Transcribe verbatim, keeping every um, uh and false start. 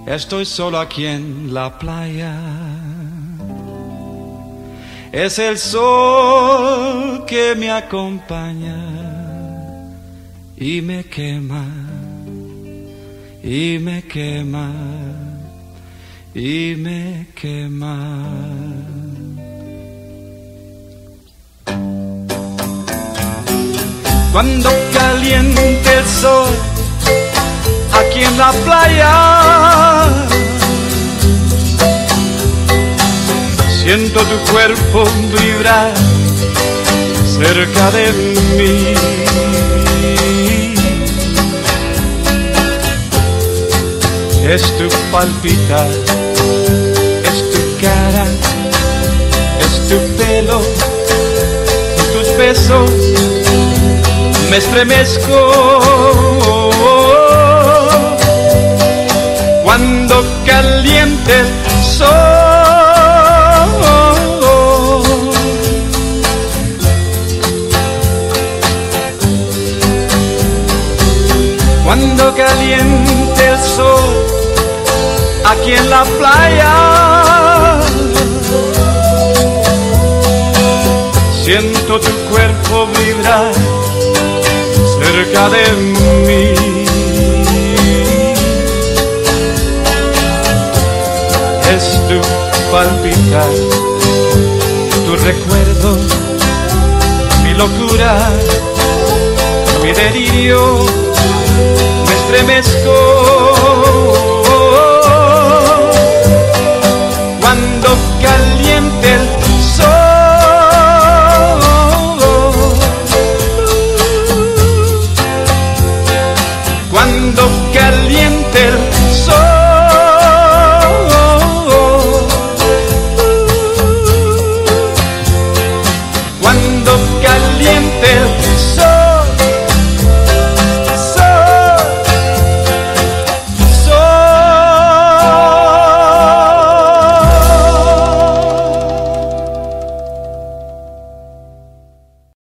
Estoy solo aquí en la playa. Es el sol que me acompaña y me quema, y me quema, y me quema. Cuando caliente el sol aquí en la playa, siento tu cuerpo vibrar cerca de mí. Es tu palpitar, es tu cara, es tu pelo, tus besos, me estremezco cuando caliente el sol. Cuando caliente el sol aquí en la playa, siento tu cuerpo vibrar cerca de mí. Es tu palpitar, tu recuerdo, mi locura, mi delirio, me estremezco